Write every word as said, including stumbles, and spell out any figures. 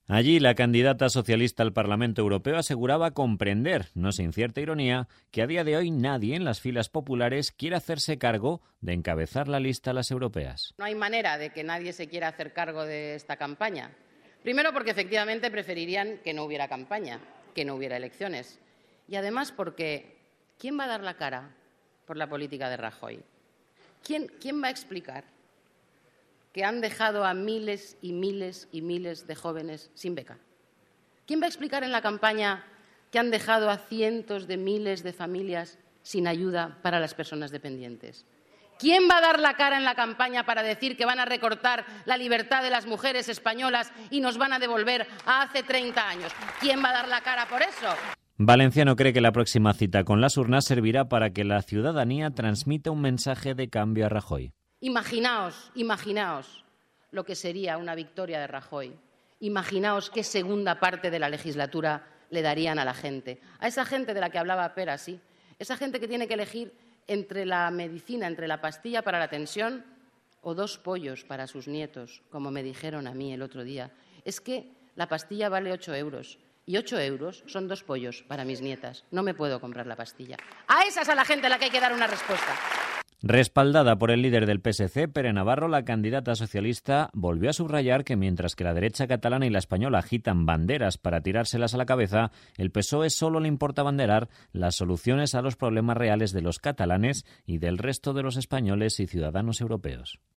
Allí, la candidata socialista al Parlamento Europeo aseguraba comprender, no sin cierta ironía, que a día de hoy nadie en las filas populares quiere hacerse cargo de encabezar la lista a las europeas. No hay manera de que nadie se quiera hacer cargo de esta campaña. Primero, porque efectivamente preferirían que no hubiera campaña, que no hubiera elecciones. Y además porque ¿quién va a dar la cara por la política de Rajoy? ¿Quién, quién va a explicar que han dejado a miles y miles y miles de jóvenes sin beca? ¿Quién va a explicar en la campaña que han dejado a cientos de miles de familias sin ayuda para las personas dependientes? ¿Quién va a dar la cara en la campaña para decir que van a recortar la libertad de las mujeres españolas y nos van a devolver a hace treinta años? ¿Quién va a dar la cara por eso? Valenciano cree que la próxima cita con las urnas servirá para que la ciudadanía transmita un mensaje de cambio a Rajoy. Imaginaos, imaginaos lo que sería una victoria de Rajoy. Imaginaos qué segunda parte de la legislatura le darían a la gente. A esa gente de la que hablaba Pera, sí. Esa gente que tiene que elegir entre la medicina, entre la pastilla para la tensión o dos pollos para sus nietos, como me dijeron a mí el otro día. Es que la pastilla vale ocho euros y ocho euros son dos pollos para mis nietas. No me puedo comprar la pastilla. A esa es a la gente a la que hay que dar una respuesta. Respaldada por el líder del P S C, Pere Navarro, la candidata socialista volvió a subrayar que mientras que la derecha catalana y la española agitan banderas para tirárselas a la cabeza, el P S O E solo le importa abanderar las soluciones a los problemas reales de los catalanes y del resto de los españoles y ciudadanos europeos.